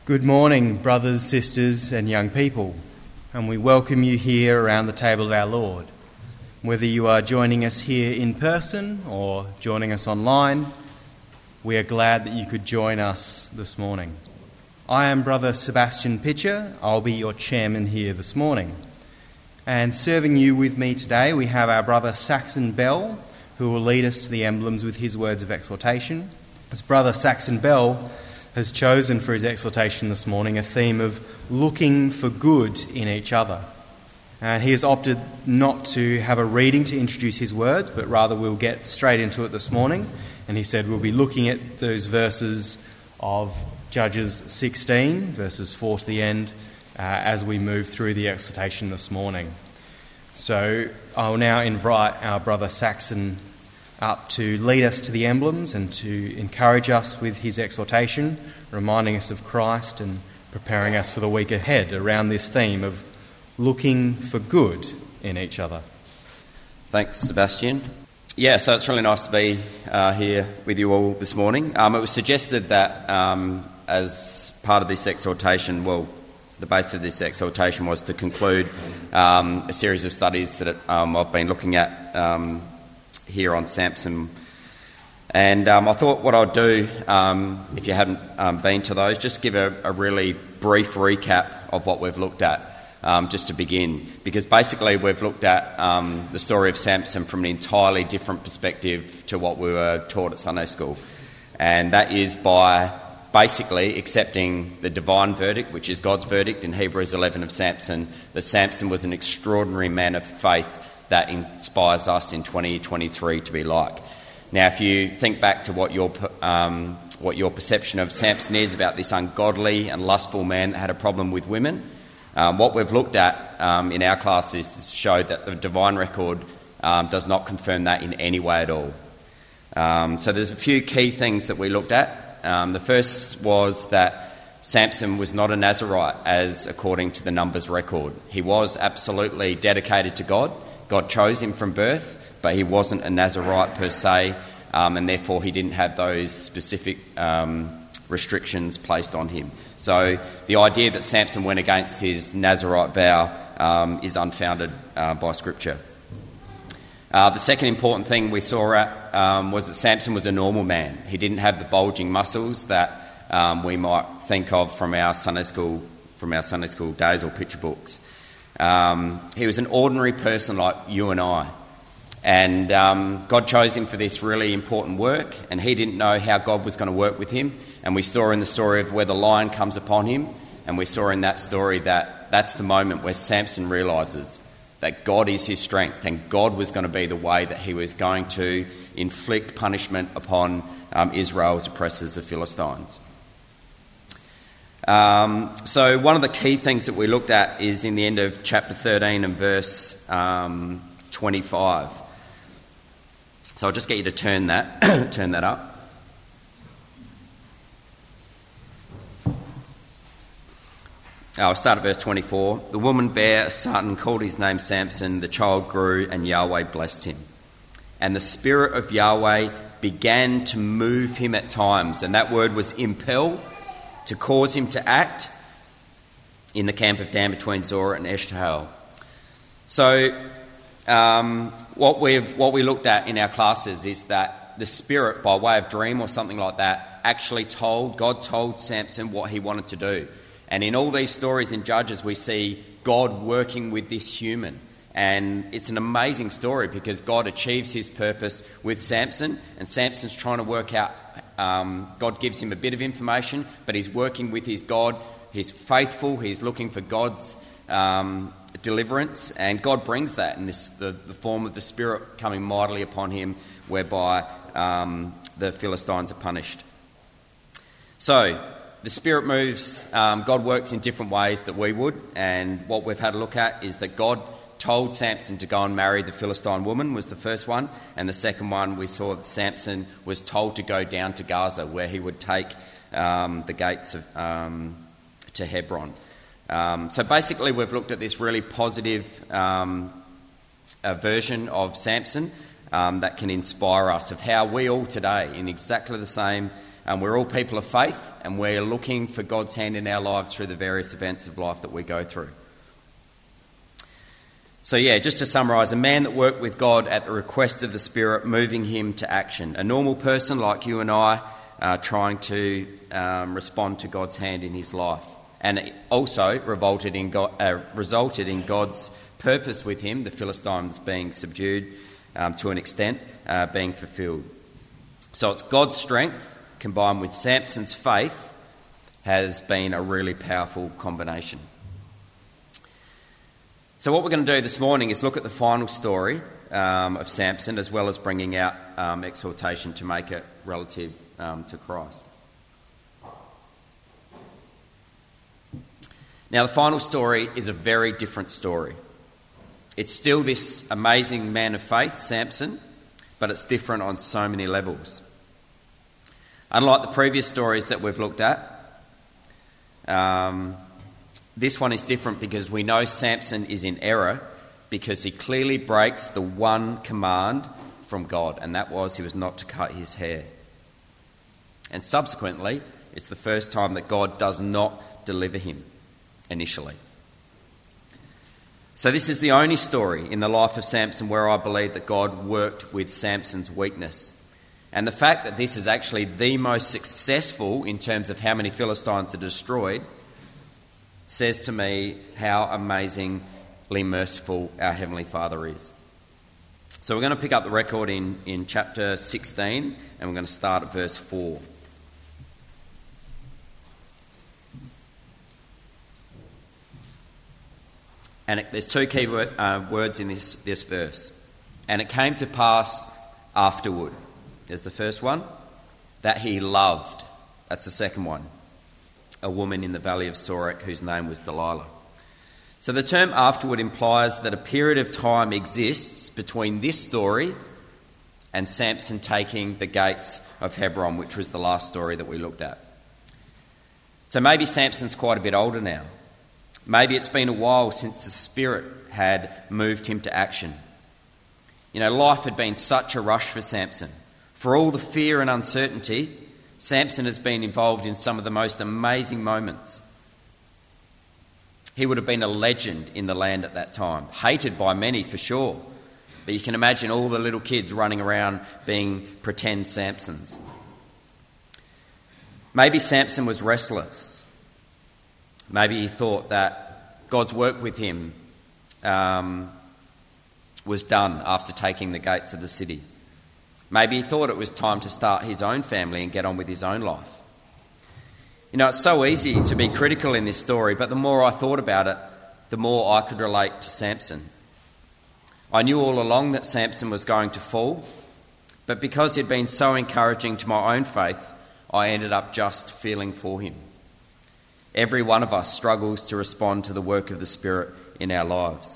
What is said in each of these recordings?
Good morning, brothers, sisters and young people, and we welcome you here around the table of our Lord. Whether you are joining us here in person or joining us online, we are glad that you could join us this morning. I am Brother Sebastian Pitcher. I'll be your chairman here this morning. And serving you with me today, we have our brother Saxon Bell, who will lead us to the emblems with his words of exhortation. As Brother Saxon Bell has chosen for his exhortation this morning a theme of looking for good in each other. And he has opted not to have a reading to introduce his words, but rather we'll get straight into it this morning. And he said we'll be looking at those verses of Judges 16, verses 4 to the end, as we move through the exhortation this morning. So I'll now invite our brother Saxon up to lead us to the emblems and to encourage us with his exhortation, reminding us of Christ and preparing us for the week ahead around this theme of looking for good in each other. Thanks, Sebastian. Yeah, so it's really nice to be here with you all this morning. It was suggested that as part of this exhortation, the base of this exhortation was to conclude a series of studies that I've been looking at here on Samson. And I thought what I'd do, if you hadn't been to those, just give a really brief recap of what we've looked at, just to begin. Because basically we've looked at the story of Samson from an entirely different perspective to what we were taught at Sunday school. And that is by basically accepting the divine verdict, which is God's verdict in Hebrews 11 of Samson, that Samson was an extraordinary man of faith that inspires us in 2023 to be like. Now, if you think back to what your perception of Samson is about this ungodly and lustful man that had a problem with women, what we've looked at in our class is to show that the divine record does not confirm that in any way at all. So there's a few key things that we looked at. The first was that Samson was not a Nazirite, as according to the Numbers record. He was absolutely dedicated to God. God chose him from birth, but he wasn't a Nazirite per se, and therefore he didn't have those specific restrictions placed on him. So the idea that Samson went against his Nazirite vow is unfounded by Scripture. The second important thing we saw was that Samson was a normal man. He didn't have the bulging muscles that we might think of from our Sunday school days or picture books. He was an ordinary person like you and I, and God chose him for this really important work, and he didn't know how God was going to work with him. And we saw in the story of where the lion comes upon him, and we saw in that story that that's the moment where Samson realises that God is his strength, and God was going to be the way that he was going to inflict punishment upon Israel's oppressors, the Philistines. So one of the key things that we looked at is in the end of chapter 13 and verse 25. So I'll just get you to turn that up. I'll start at verse 24. The woman bare a son, called his name Samson. The child grew, and Yahweh blessed him. And the Spirit of Yahweh began to move him at times. And that word was impel, to cause him to act in the camp of Dan between Zorah and Eshtaol. So what we looked at in our classes is that the Spirit, by way of dream or something like that, actually God told Samson what he wanted to do. And in all these stories in Judges, we see God working with this human. And it's an amazing story because God achieves his purpose with Samson, and Samson's trying to work out, God gives him a bit of information, but he's working with his God. He's faithful. He's looking for God's deliverance, and God brings that in the form of the Spirit coming mightily upon him, whereby the Philistines are punished. So the Spirit moves. God works in different ways that we would, and what we've had a look at is that God told Samson to go and marry the Philistine woman was the first one, and the second one we saw that Samson was told to go down to Gaza, where he would take the gates of, to Hebron. So basically we've looked at this really positive version of Samson that can inspire us, of how we all today, in exactly the same We're all people of faith, and we're looking for God's hand in our lives through the various events of life that we go through. So just to summarise, a man that worked with God at the request of the Spirit, moving him to action. A normal person like you and I, trying to respond to God's hand in his life. And it also resulted in God's purpose with him, the Philistines being subdued to an extent, being fulfilled. So it's God's strength combined with Samson's faith has been a really powerful combination. So what we're going to do this morning is look at the final story of Samson, as well as bringing out exhortation to make it relative to Christ. Now, the final story is a very different story. It's still this amazing man of faith, Samson, but it's different on so many levels. Unlike the previous stories that we've looked at, this one is different because we know Samson is in error because he clearly breaks the one command from God, and that was he was not to cut his hair. And subsequently, it's the first time that God does not deliver him initially. So this is the only story in the life of Samson where I believe that God worked with Samson's weakness. And the fact that this is actually the most successful in terms of how many Philistines are destroyed says to me how amazingly merciful our Heavenly Father is. So we're going to pick up the record in chapter 16, and we're going to start at verse 4. And there's two key words in this verse. And it came to pass afterward. There's the first one. That he loved. That's the second one. A woman in the valley of Sorek whose name was Delilah. So the term afterward implies that a period of time exists between this story and Samson taking the gates of Hebron, which was the last story that we looked at. So maybe Samson's quite a bit older now. Maybe it's been a while since the Spirit had moved him to action. Life had been such a rush for Samson. For all the fear and uncertainty, Samson has been involved in some of the most amazing moments. He would have been a legend in the land at that time, hated by many for sure. But you can imagine all the little kids running around being pretend Samsons. Maybe Samson was restless. Maybe he thought that God's work with him was done after taking the gates of the city. Maybe he thought it was time to start his own family and get on with his own life. It's so easy to be critical in this story, but the more I thought about it, the more I could relate to Samson. I knew all along that Samson was going to fall, but because he'd been so encouraging to my own faith, I ended up just feeling for him. Every one of us struggles to respond to the work of the Spirit in our lives.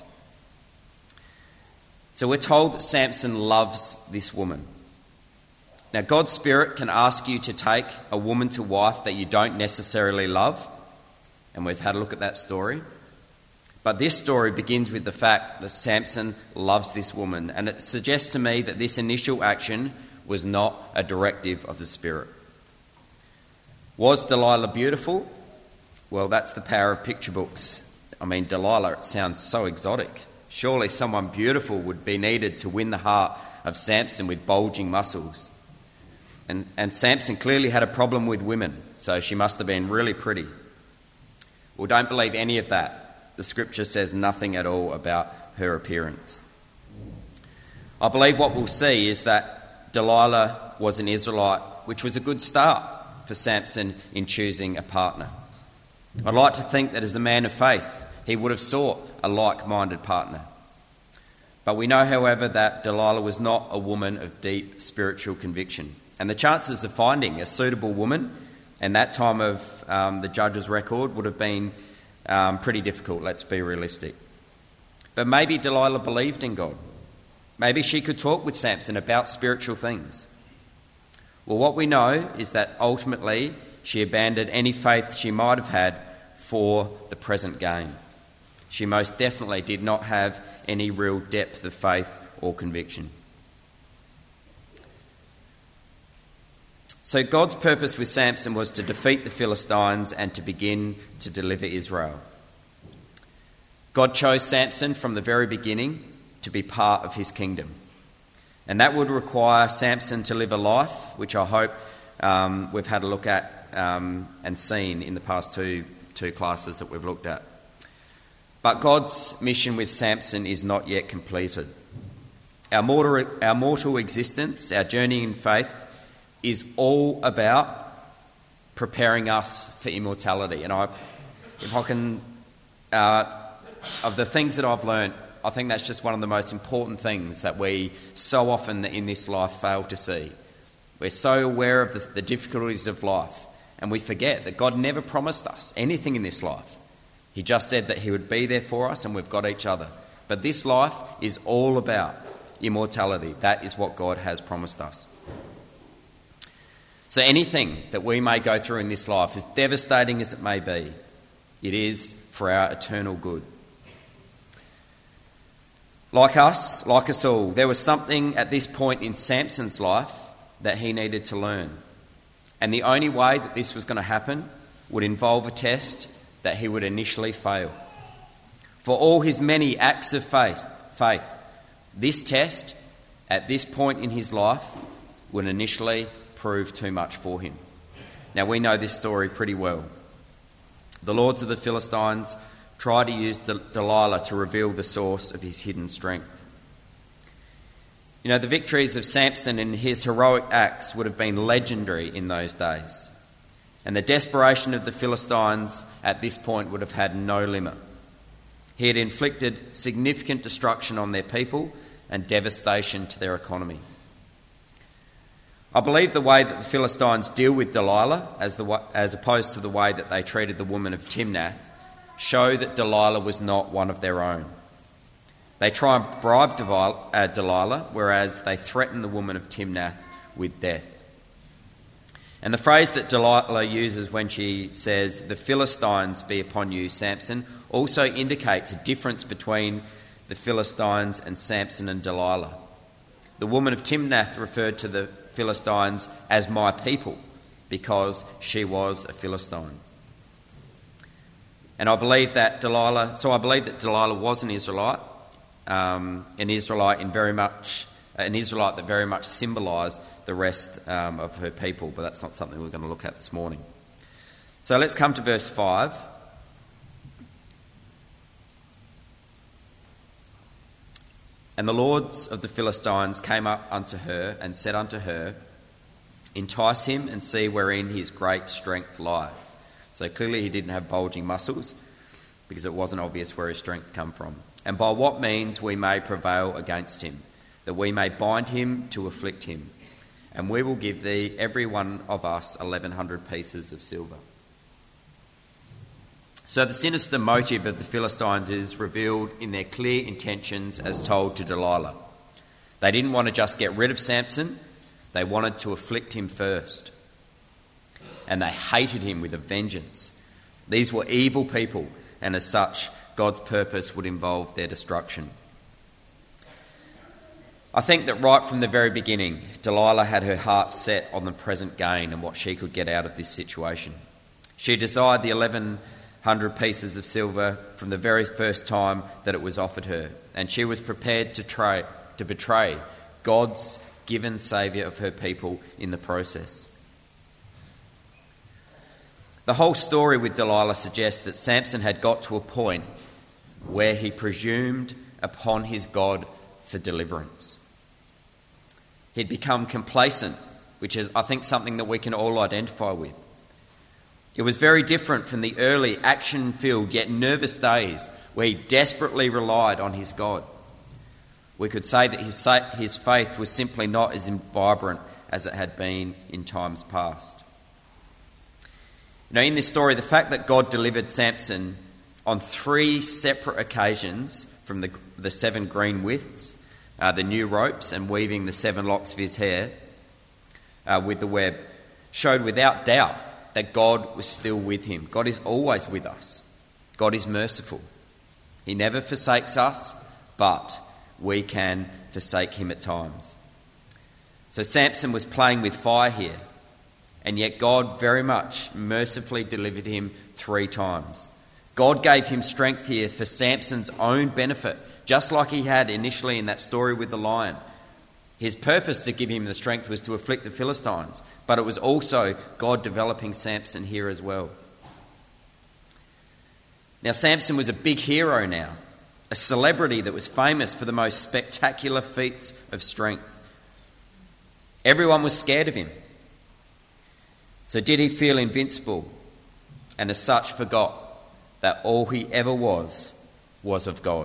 So we're told that Samson loves this woman. Now, God's Spirit can ask you to take a woman to wife that you don't necessarily love, and we've had a look at that story. But this story begins with the fact that Samson loves this woman, and it suggests to me that this initial action was not a directive of the Spirit. Was Delilah beautiful? Well, that's the power of picture books. Delilah, it sounds so exotic. Surely someone beautiful would be needed to win the heart of Samson with bulging muscles. And Samson clearly had a problem with women, so she must have been really pretty. Well, don't believe any of that. The scripture says nothing at all about her appearance. I believe what we'll see is that Delilah was an Israelite, which was a good start for Samson in choosing a partner. I'd like to think that as a man of faith, he would have sought a like-minded partner. But we know, however, that Delilah was not a woman of deep spiritual conviction. And the chances of finding a suitable woman in that time of the judge's record would have been pretty difficult, let's be realistic. But maybe Delilah believed in God. Maybe she could talk with Samson about spiritual things. Well, what we know is that ultimately she abandoned any faith she might have had for the present gain. She most definitely did not have any real depth of faith or conviction. So God's purpose with Samson was to defeat the Philistines and to begin to deliver Israel. God chose Samson from the very beginning to be part of his kingdom. And that would require Samson to live a life, which I hope we've had a look at and seen in the past two classes that we've looked at. But God's mission with Samson is not yet completed. Our mortal existence, our journey in faith, is all about preparing us for immortality. And if I can, of the things that I've learnt, I think that's just one of the most important things that we so often in this life fail to see. We're so aware of the difficulties of life, and we forget that God never promised us anything in this life. He just said that he would be there for us, and we've got each other. But this life is all about immortality. That is what God has promised us. So anything that we may go through in this life, as devastating as it may be, it is for our eternal good. Like us all, there was something at this point in Samson's life that he needed to learn. And the only way that this was going to happen would involve a test that he would initially fail. For all his many acts of faith, this test at this point in his life would initially prove too much for him. Now we know this story pretty well. The lords of the Philistines tried to use Delilah to reveal the source of his hidden strength. You know, the victories of Samson and his heroic acts would have been legendary in those days. And the desperation of the Philistines at this point would have had no limit. He had inflicted significant destruction on their people and devastation to their economy. I believe the way that the Philistines deal with Delilah, as opposed to the way that they treated the woman of Timnath, show that Delilah was not one of their own. They try and bribe Delilah, whereas they threaten the woman of Timnath with death. And the phrase that Delilah uses when she says, "The Philistines be upon you, Samson," also indicates a difference between the Philistines and Samson and Delilah. The woman of Timnath referred to the Philistines as "my people" because she was a Philistine. And I believe that Delilah was an Israelite, an Israelite that very much symbolised the rest of her people, but that's not something we're going to look at this morning. So let's come to verse 5. And the lords of the Philistines came up unto her and said unto her, "Entice him and see wherein his great strength lieth." So clearly he didn't have bulging muscles because it wasn't obvious where his strength come from. "And by what means we may prevail against him, that we may bind him to afflict him. And we will give thee, every one of us, 1,100 pieces of silver." So the sinister motive of the Philistines is revealed in their clear intentions as told to Delilah. They didn't want to just get rid of Samson, they wanted to afflict him first. And they hated him with a vengeance. These were evil people, and as such, God's purpose would involve their destruction. I think that right from the very beginning, Delilah had her heart set on the present gain and what she could get out of this situation. She desired the 1,100 pieces of silver from the very first time that it was offered her, and she was prepared to betray God's given saviour of her people in the process. The whole story with Delilah suggests that Samson had got to a point where he presumed upon his God for deliverance. He'd become complacent, which is, I think, something that we can all identify with. It was very different from the early action-filled yet nervous days where he desperately relied on his God. We could say that his faith was simply not as vibrant as it had been in times past. You know, in this story, the fact that God delivered Samson on 3 separate occasions from the 7 green withs, the new ropes, and weaving the 7 locks of his hair with the web, showed without doubt that God was still with him. God is always with us. God is merciful. He never forsakes us, but we can forsake him at times. So Samson was playing with fire here. And yet God very much mercifully delivered him 3 times. God gave him strength here for Samson's own benefit, just like he had initially in that story with the lion. His purpose to give him the strength was to afflict the Philistines, but it was also God developing Samson here as well. Now, Samson was a big hero now, a celebrity that was famous for the most spectacular feats of strength. Everyone was scared of him. So did he feel invincible, and as such forgot that all he ever was of God?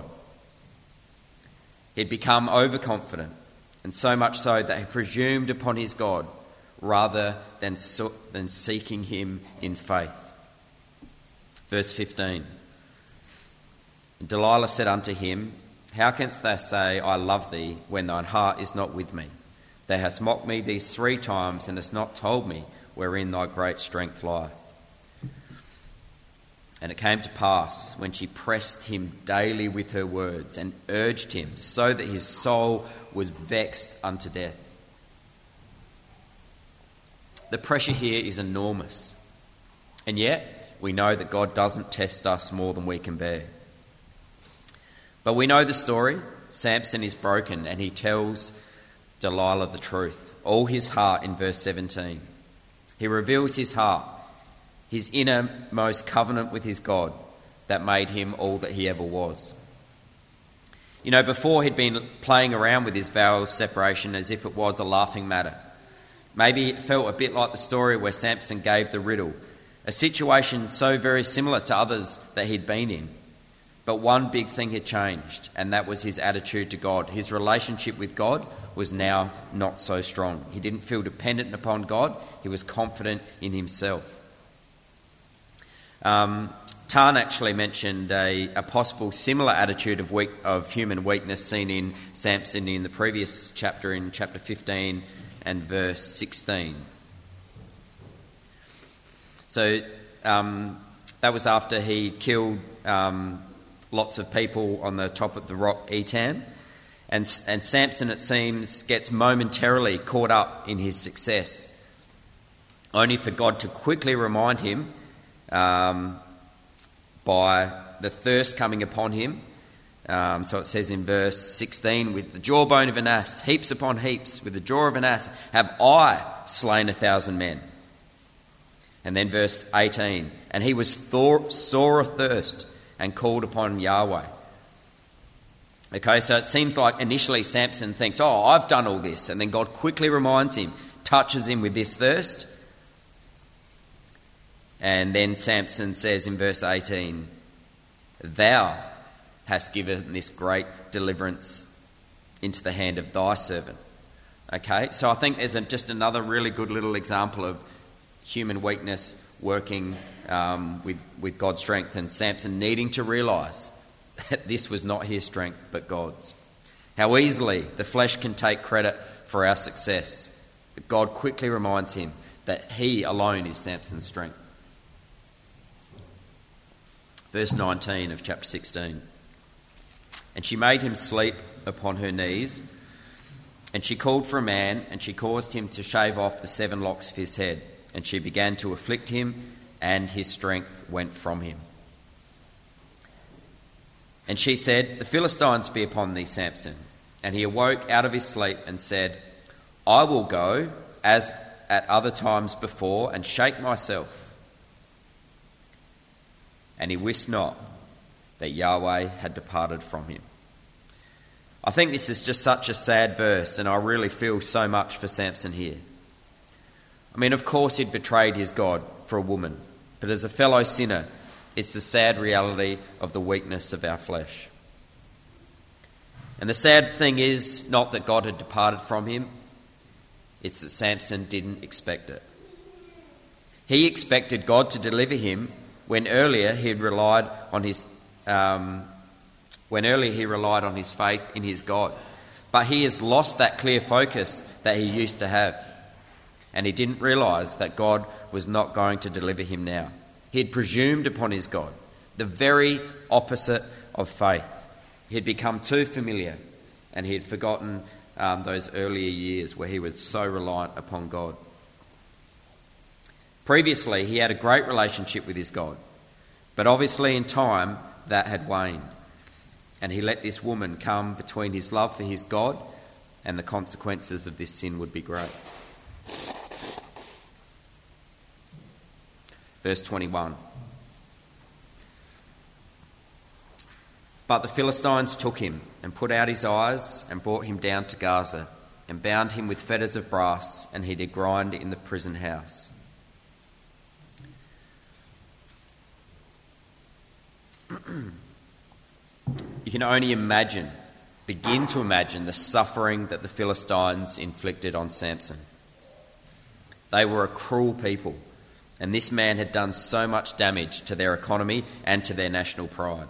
He'd become overconfident, and so much so that he presumed upon his God rather than seeking him in faith. Verse 15. Delilah said unto him, How canst thou say, I love thee, when thine heart is not with me? Thou hast mocked me these 3 times, and hast not told me wherein thy great strength lieth. And it came to pass, when she pressed him daily with her words, and urged him, so that his soul was vexed unto death. The pressure here is enormous. And yet, we know that God doesn't test us more than we can bear. But we know the story. Samson is broken, and he tells Delilah the truth, all his heart, in verse 17. He reveals his heart, his innermost covenant with his God that made him all that he ever was. You know, before he'd been playing around with his vow of separation as if it was a laughing matter. Maybe it felt a bit like the story where Samson gave the riddle, a situation so very similar to others that he'd been in. But one big thing had changed, and that was his attitude to God. His relationship with God was now not so strong. He didn't feel dependent upon God. He was confident in himself. Tan actually mentioned a possible similar attitude of human weakness seen in Samson in the previous chapter, in chapter 15 and verse 16. So that was after he killed lots of people on the top of the rock Etam. And Samson, it seems, gets momentarily caught up in his success, only for God to quickly remind him by the thirst coming upon him. So it says in verse 16, with the jawbone of an ass, heaps upon heaps, with the jaw of an ass, have I slain 1,000 men. And then verse 18, and he was sore athirst, and called upon Yahweh. Okay, so it seems like initially Samson thinks, oh, I've done all this. And then God quickly reminds him, touches him with this thirst. And then Samson says in verse 18, Thou hast given this great deliverance into the hand of thy servant. Okay, so I think there's just another really good little example of human weakness working with God's strength, and Samson needing to realise that this was not his strength but God's. How easily the flesh can take credit for our success, but God quickly reminds him that he alone is Samson's strength. Verse 19 of chapter 16. And she made him sleep upon her knees, and she called for a man, and she caused him to shave off the 7 locks of his head. And she began to afflict him, and his strength went from him. And she said, The Philistines be upon thee, Samson. And he awoke out of his sleep and said, I will go, as at other times before, and shake myself. And he wist not that Yahweh had departed from him. I think this is just such a sad verse, and I really feel so much for Samson here. I mean, of course he'd betrayed his God for a woman, but as a fellow sinner, it's the sad reality of the weakness of our flesh. And the sad thing is not that God had departed from him, it's that Samson didn't expect it. He expected God to deliver him when earlier he relied on his faith in his God. But he has lost that clear focus that he used to have. And he didn't realise that God was not going to deliver him now. He had presumed upon his God, the very opposite of faith. He had become too familiar, and he had forgotten those earlier years where he was so reliant upon God. Previously, he had a great relationship with his God, but obviously in time that had waned, and he let this woman come between his love for his God, and the consequences of this sin would be great. Verse 21. But the Philistines took him and put out his eyes and brought him down to Gaza and bound him with fetters of brass, and he did grind in the prison house. You can only begin to imagine the suffering that the Philistines inflicted on Samson. They were a cruel people, and this man had done so much damage to their economy and to their national pride.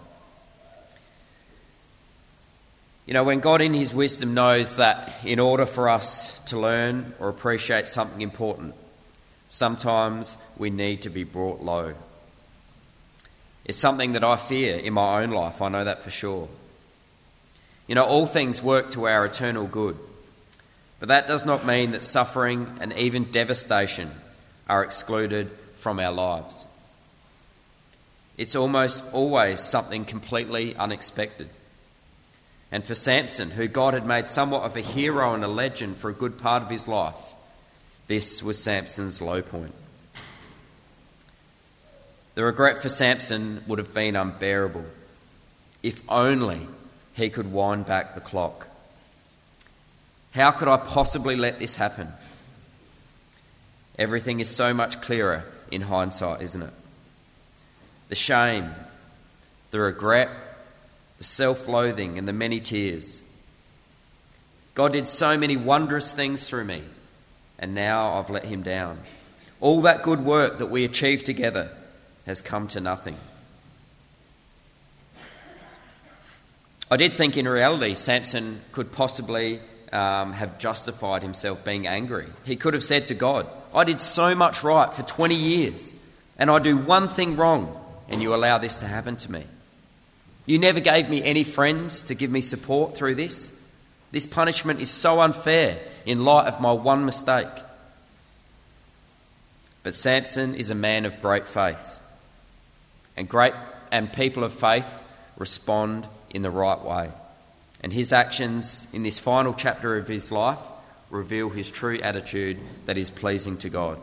You know, when God in his wisdom knows that in order for us to learn or appreciate something important, sometimes we need to be brought low. It's something that I fear in my own life, I know that for sure. You know, all things work to our eternal good, but that does not mean that suffering and even devastation are excluded from our lives. It's almost always something completely unexpected. And for Samson, who God had made somewhat of a hero and a legend for a good part of his life, this was Samson's low point. The regret for Samson would have been unbearable. If only he could wind back the clock. How could I possibly let this happen? Everything is so much clearer in hindsight, isn't it? The shame, the regret, the self-loathing and the many tears. God did so many wondrous things through me, and now I've let him down. All that good work that we achieved together has come to nothing. I did think in reality Samson could possibly have justified himself being angry. He could have said to God, I did so much right for 20 years and I do one thing wrong and you allow this to happen to me. You never gave me any friends to give me support through this. This punishment is so unfair in light of my one mistake. But Samson is a man of great faith. And people of faith respond in the right way. And his actions in this final chapter of his life reveal his true attitude that is pleasing to God.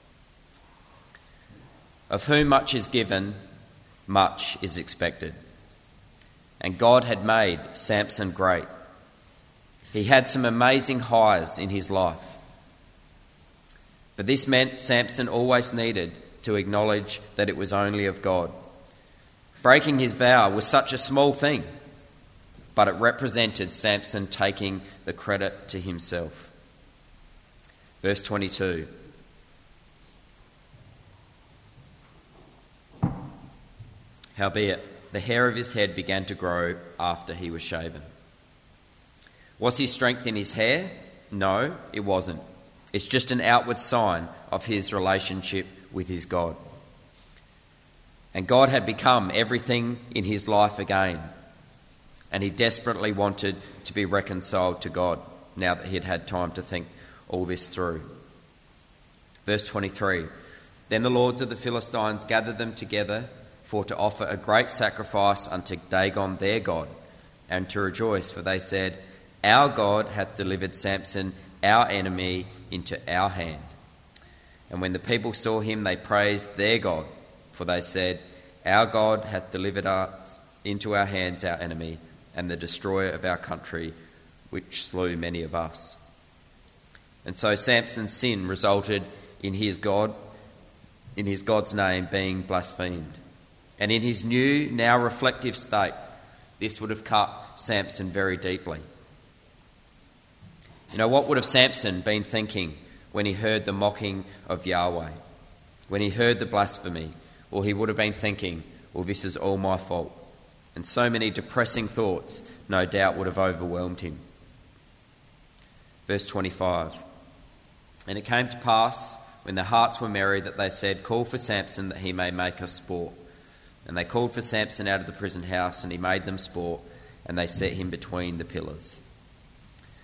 Of whom much is given, much is expected. And God had made Samson great. He had some amazing highs in his life. But this meant Samson always needed to acknowledge that it was only of God. Breaking his vow was such a small thing, but it represented Samson taking the credit to himself. Verse 22. Howbeit, the hair of his head began to grow after he was shaven. Was his strength in his hair? No, it wasn't. It's just an outward sign of his relationship with his God. And God had become everything in his life again. And he desperately wanted to be reconciled to God now that he had had time to think all this through. Verse 23. Then the lords of the Philistines gathered them together for to offer a great sacrifice unto Dagon their God, and to rejoice, for they said, Our God hath delivered Samson, our enemy, into our hand. And when the people saw him, they praised their God, for they said, Our God hath delivered us into our hands, our enemy, and the destroyer of our country, which slew many of us. And so Samson's sin resulted in his God's name being blasphemed. And in his new, now reflective state, this would have cut Samson very deeply. You know, what would have Samson been thinking when he heard the mocking of Yahweh? When he heard the blasphemy? Well, he would have been thinking, well, this is all my fault. And so many depressing thoughts, no doubt, would have overwhelmed him. Verse 25. And it came to pass, when their hearts were merry, that they said, Call for Samson, that he may make us sport. And they called for Samson out of the prison house, and he made them sport, and they set him between the pillars.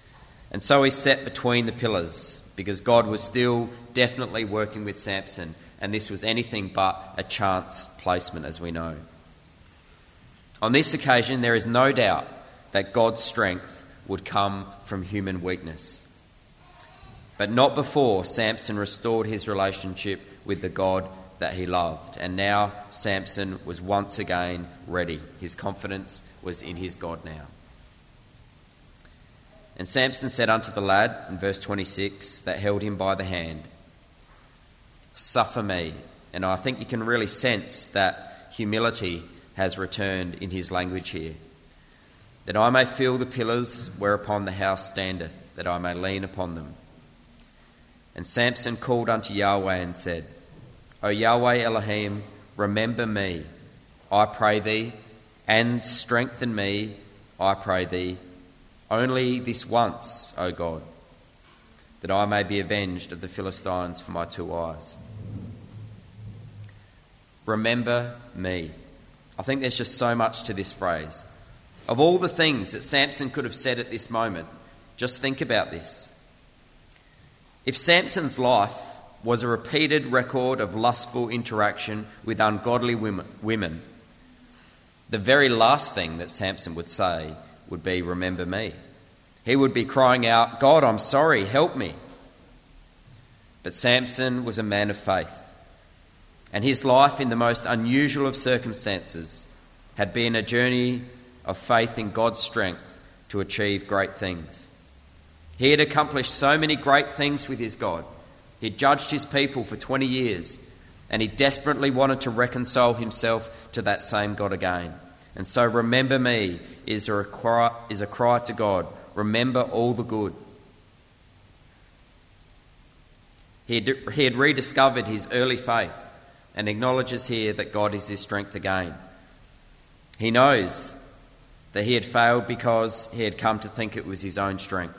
And so he sat between the pillars, because God was still definitely working with Samson, and this was anything but a chance placement, as we know. On this occasion, there is no doubt that God's strength would come from human weakness. But not before Samson restored his relationship with the God that he loved. And now Samson was once again ready. His confidence was in his God now. And Samson said unto the lad, in verse 26, that held him by the hand, "Suffer me." And I think you can really sense that humility has returned in his language here. "That I may feel the pillars whereupon the house standeth, that I may lean upon them." And Samson called unto Yahweh and said, "O Yahweh Elohim, remember me, I pray thee, and strengthen me, I pray thee, only this once, O God, that I may be avenged of the Philistines for my 2 eyes." Remember me. I think there's just so much to this phrase. Of all the things that Samson could have said at this moment, just think about this. If Samson's life was a repeated record of lustful interaction with ungodly women, the very last thing that Samson would say would be, "Remember me." He would be crying out, "God, I'm sorry, help me." But Samson was a man of faith, and his life in the most unusual of circumstances had been a journey of faith in God's strength to achieve great things. He had accomplished so many great things with his God. He judged his people for 20 years, and he desperately wanted to reconcile himself to that same God again. And so "remember me" is a cry to God. Remember all the good. He had rediscovered his early faith and acknowledges here that God is his strength again. He knows that he had failed because he had come to think it was his own strength.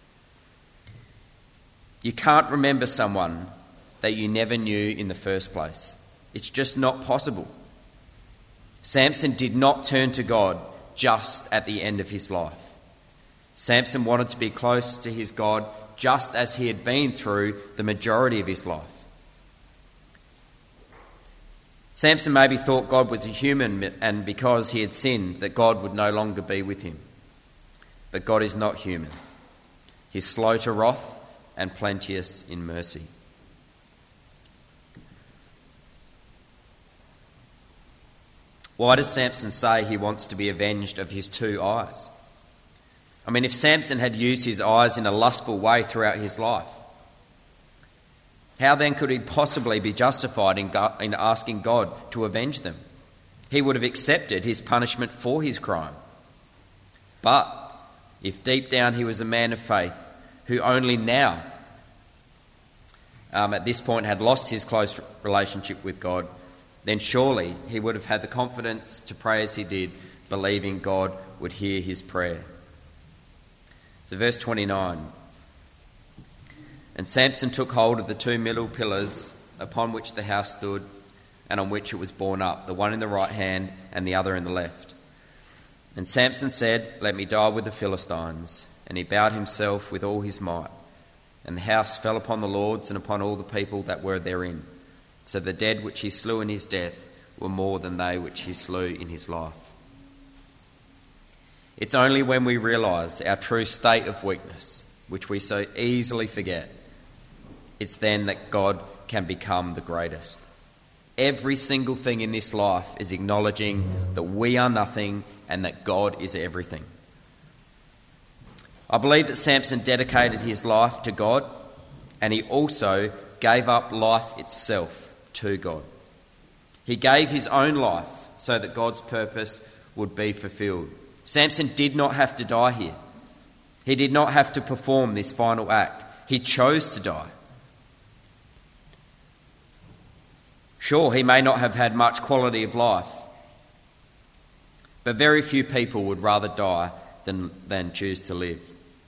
You can't remember someone that you never knew in the first place. It's just not possible. Samson did not turn to God just at the end of his life. Samson wanted to be close to his God just as he had been through the majority of his life. Samson maybe thought God was a human, and because he had sinned, that God would no longer be with him. But God is not human. He's slow to wrath and plenteous in mercy. Why does Samson say he wants to be avenged of his 2 eyes? I mean, if Samson had used his eyes in a lustful way throughout his life, how then could he possibly be justified in asking God to avenge them? He would have accepted his punishment for his crime. But if deep down he was a man of faith, who only now, at this point, had lost his close relationship with God, then surely he would have had the confidence to pray as he did, believing God would hear his prayer. So verse 29. And Samson took hold of the 2 middle pillars upon which the house stood and on which it was borne up, the one in the right hand and the other in the left. And Samson said, "Let me die with the Philistines." And he bowed himself with all his might. And the house fell upon the lords and upon all the people that were therein. So the dead which he slew in his death were more than they which he slew in his life. It's only when we realise our true state of weakness, which we so easily forget, it's then that God can become the greatest. Every single thing in this life is acknowledging that we are nothing and that God is everything. I believe that Samson dedicated his life to God, and he also gave up life itself to God. He gave his own life so that God's purpose would be fulfilled. Samson did not have to die here. He did not have to perform this final act. He chose to die. Sure, he may not have had much quality of life, but very few people would rather die than choose to live.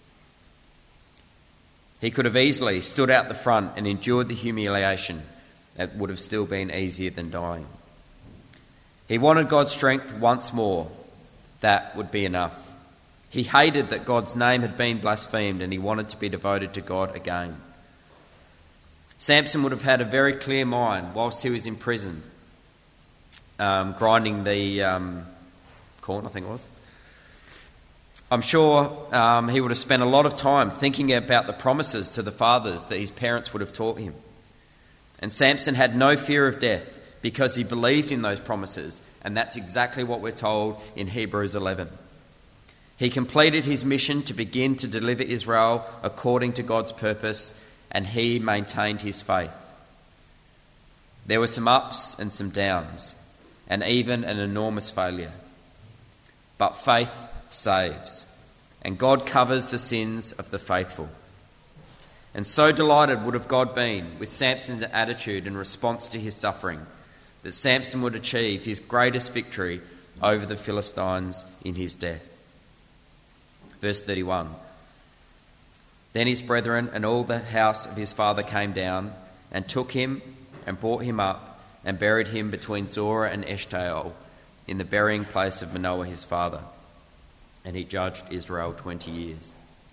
He could have easily stood out the front and endured the humiliation. That would have still been easier than dying. He wanted God's strength once more. That would be enough. He hated that God's name had been blasphemed, and he wanted to be devoted to God again. Samson would have had a very clear mind whilst he was in prison, grinding the corn, I think it was. I'm sure he would have spent a lot of time thinking about the promises to the fathers that his parents would have taught him. And Samson had no fear of death because he believed in those promises, and that's exactly what we're told in Hebrews 11. He completed his mission to begin to deliver Israel according to God's purpose, and he maintained his faith. There were some ups and some downs, and even an enormous failure. But faith saves, and God covers the sins of the faithful. And so delighted would have God been with Samson's attitude in response to his suffering, that Samson would achieve his greatest victory over the Philistines in his death. Verse 31. Then his brethren and all the house of his father came down and took him and brought him up and buried him between Zorah and Eshtaol in the burying place of Manoah his father. And he judged Israel 20 years.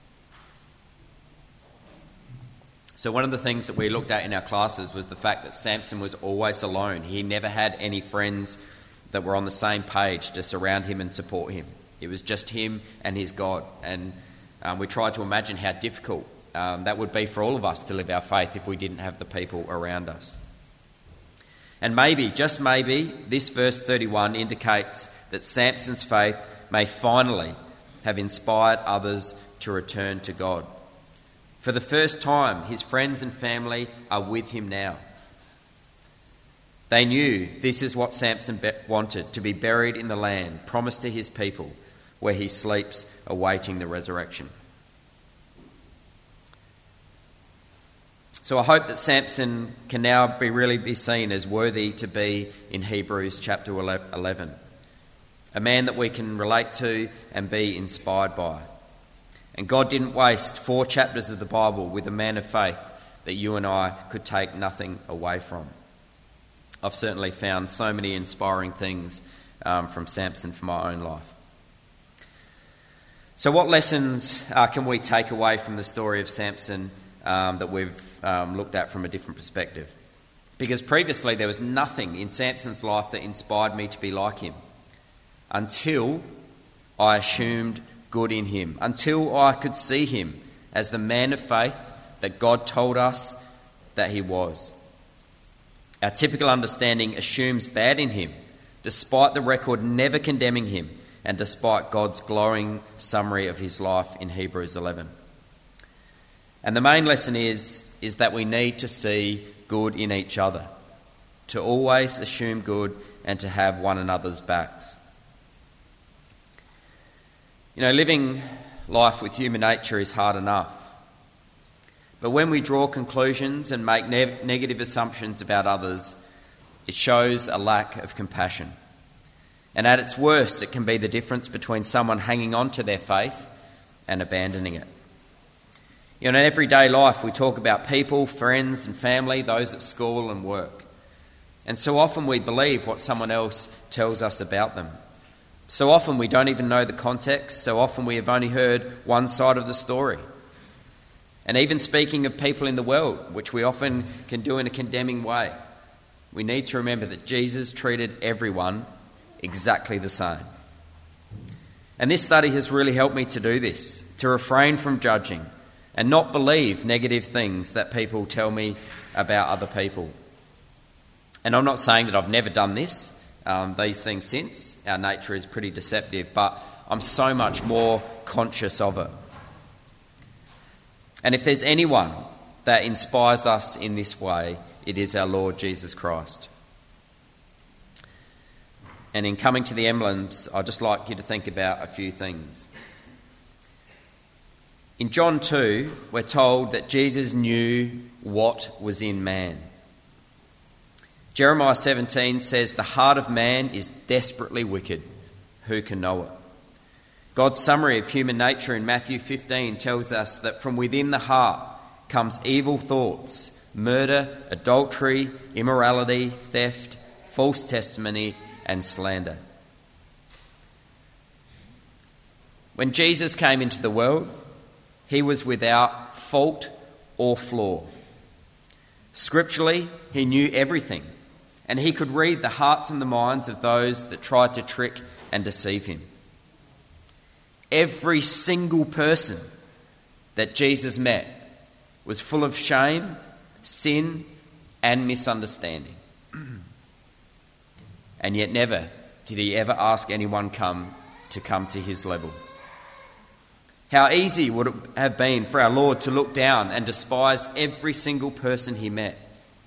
So one of the things that we looked at in our classes was the fact that Samson was always alone. He never had any friends that were on the same page to surround him and support him. It was just him and his God. And we tried to imagine how difficult that would be for all of us to live our faith if we didn't have the people around us. And maybe, just maybe, this verse 31 indicates that Samson's faith may finally have inspired others to return to God. For the first time, his friends and family are with him now. They knew this is what Samson wanted, to be buried in the land promised to his people, where he sleeps awaiting the resurrection. So I hope that Samson can now really be seen as worthy to be in Hebrews chapter 11. A man that we can relate to and be inspired by. And God didn't waste 4 chapters of the Bible with a man of faith that you and I could take nothing away from. I've certainly found so many inspiring things from Samson for my own life. So what lessons can we take away from the story of Samson that we've looked at from a different perspective? Because previously there was nothing in Samson's life that inspired me to be like him, until I assumed good in him, until I could see him as the man of faith that God told us that he was. Our typical understanding assumes bad in him, despite the record never condemning him, and despite God's glowing summary of his life in Hebrews 11. And the main lesson is that we need to see good in each other, to always assume good and to have one another's backs. You know, living life with human nature is hard enough. But when we draw conclusions and make negative assumptions about others, it shows a lack of compassion. And at its worst, it can be the difference between someone hanging on to their faith and abandoning it. You know, in everyday life, we talk about people, friends and family, those at school and work. And so often we believe what someone else tells us about them. So often we don't even know the context. So often we have only heard one side of the story. And even speaking of people in the world, which we often can do in a condemning way, we need to remember that Jesus treated everyone exactly the same. And this study has really helped me to do this, to refrain from judging and not believe negative things that people tell me about other people. And I'm not saying that I've never done this, these things since. Our nature is pretty deceptive, but I'm so much more conscious of it. And if there's anyone that inspires us in this way, it is our Lord Jesus Christ. And in coming to the emblems, I'd just like you to think about a few things. In John 2, we're told that Jesus knew what was in man. Jeremiah 17 says, "The heart of man is desperately wicked. Who can know it?" God's summary of human nature in Matthew 15 tells us that from within the heart comes evil thoughts, murder, adultery, immorality, theft, false testimony, and slander. When Jesus came into the world, he was without fault or flaw. Scripturally, he knew everything, and he could read the hearts and the minds of those that tried to trick and deceive him. Every single person that Jesus met was full of shame, sin, and misunderstanding. And yet never did he ever ask anyone to come to his level. How easy would it have been for our Lord to look down and despise every single person he met.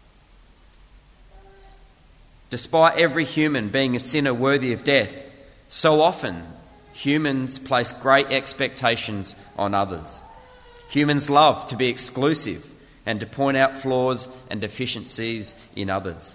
Despite every human being a sinner worthy of death, so often humans place great expectations on others. Humans love to be exclusive and to point out flaws and deficiencies in others.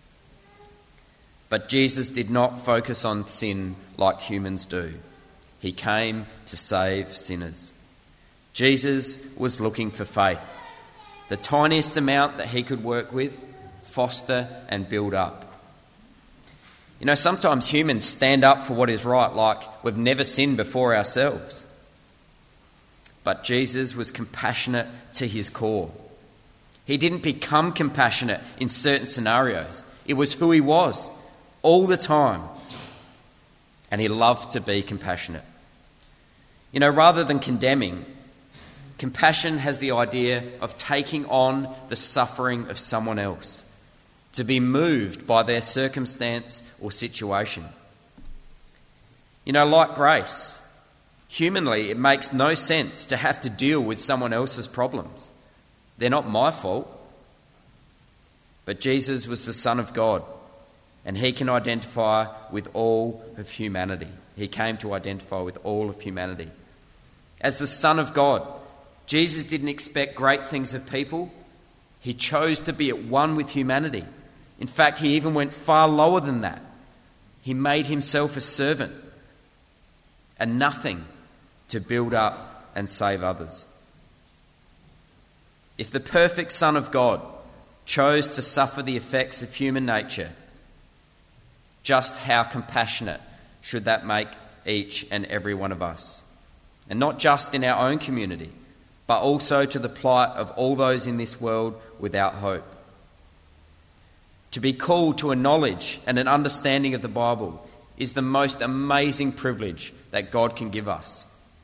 But Jesus did not focus on sin like humans do. He came to save sinners. Jesus was looking for faith, the tiniest amount that he could work with, foster and build up. You know, sometimes humans stand up for what is right like we've never sinned before ourselves. But Jesus was compassionate to his core. He didn't become compassionate in certain scenarios. It was who he was all the time. And he loved to be compassionate. You know, rather than condemning, compassion has the idea of taking on the suffering of someone else, to be moved by their circumstance or situation. You know, like grace, humanly it makes no sense to have to deal with someone else's problems. They're not my fault. But Jesus was the Son of God, and he can identify with all of humanity. He came to identify with all of humanity. As the Son of God, Jesus didn't expect great things of people. He chose to be at one with humanity. In fact, he even went far lower than that. He made himself a servant, and nothing to build up and save others. If the perfect Son of God chose to suffer the effects of human nature, just how compassionate should that make each and every one of us? And not just in our own community, but also to the plight of all those in this world without hope. To be called to a knowledge and an understanding of the Bible is the most amazing privilege that God can give us.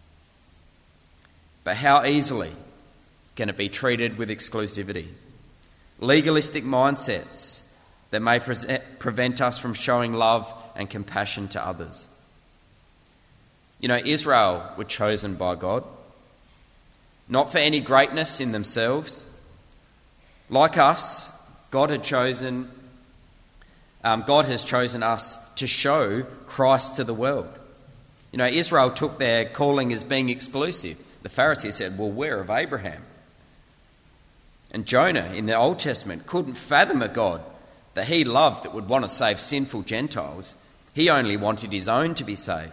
But how easily can it be treated with exclusivity? Legalistic mindsets that may prevent us from showing love and compassion to others. You know, Israel were chosen by God, not for any greatness in themselves. Like us, God has chosen us to show Christ to the world. You know, Israel took their calling as being exclusive. The Pharisees said, well, we're of Abraham. And Jonah in the Old Testament couldn't fathom a God that he loved that would want to save sinful Gentiles. He only wanted his own to be saved.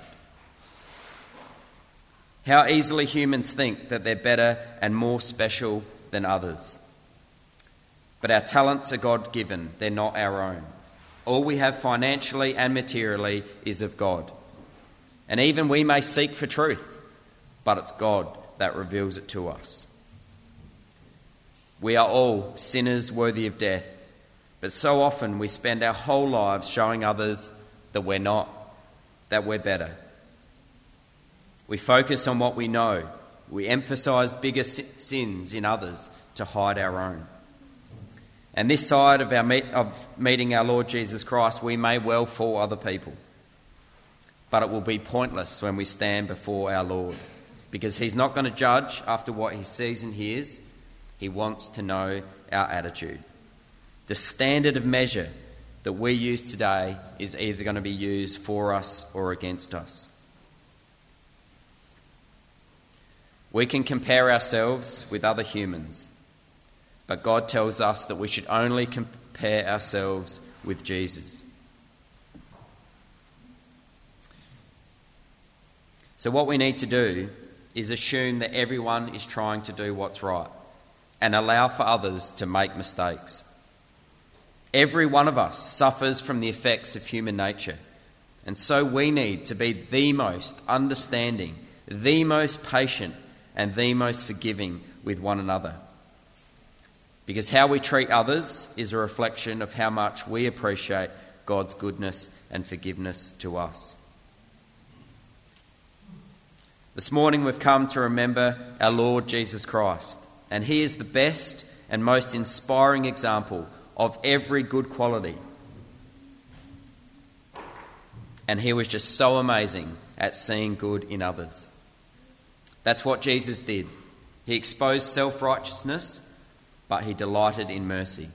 How easily humans think that they're better and more special than others. But our talents are God-given, they're not our own. All we have financially and materially is of God. And even we may seek for truth, but it's God that reveals it to us. We are all sinners worthy of death, but so often we spend our whole lives showing others that we're not, that we're better. We focus on what we know. We emphasise bigger sins in others to hide our own. And this side of meeting our Lord Jesus Christ, we may well fool other people. But it will be pointless when we stand before our Lord, because he's not going to judge after what he sees and hears. He wants to know our attitude. The standard of measure that we use today is either going to be used for us or against us. We can compare ourselves with other humans, but God tells us that we should only compare ourselves with Jesus. So what we need to do is assume that everyone is trying to do what's right and allow for others to make mistakes. Every one of us suffers from the effects of human nature, and so we need to be the most understanding, the most patient, and the most forgiving with one another. because how we treat others is a reflection of how much we appreciate God's goodness and forgiveness to us. This morning we've come to remember our Lord Jesus Christ, and he is the best and most inspiring example of every good quality. And he was just so amazing at seeing good in others. That's what Jesus did. He exposed self-righteousness, but he delighted in mercy.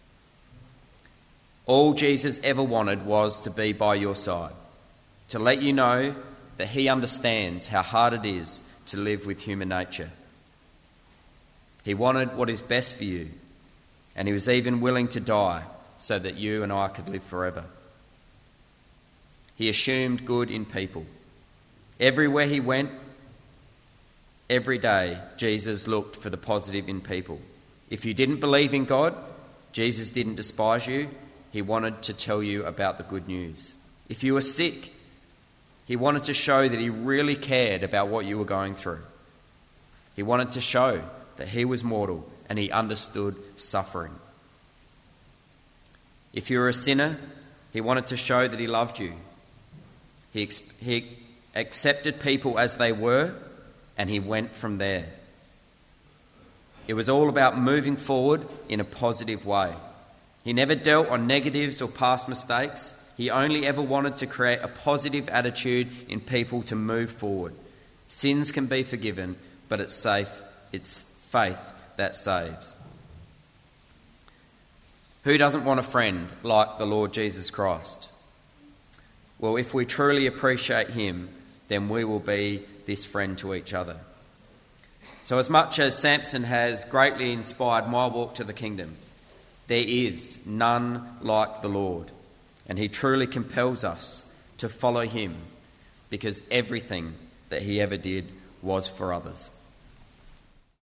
All Jesus ever wanted was to be by your side, to let you know that he understands how hard it is to live with human nature. He wanted what is best for you, and he was even willing to die so that you and I could live forever. He assumed good in people. Everywhere he went, every day, Jesus looked for the positive in people. If you didn't believe in God, Jesus didn't despise you. He wanted to tell you about the good news. If you were sick, he wanted to show that he really cared about what you were going through. He wanted to show that he was mortal and he understood suffering. If you were a sinner, he wanted to show that he loved you. He accepted people as they were, and he went from there. It was all about moving forward in a positive way. He never dealt on negatives or past mistakes. He only ever wanted to create a positive attitude in people to move forward. Sins can be forgiven, but it's faith that saves. Who doesn't want a friend like the Lord Jesus Christ? Well, if we truly appreciate him, then we will be this friend to each other. So as much as Samson has greatly inspired my walk to the kingdom, there is none like the Lord, and he truly compels us to follow him because everything that he ever did was for others.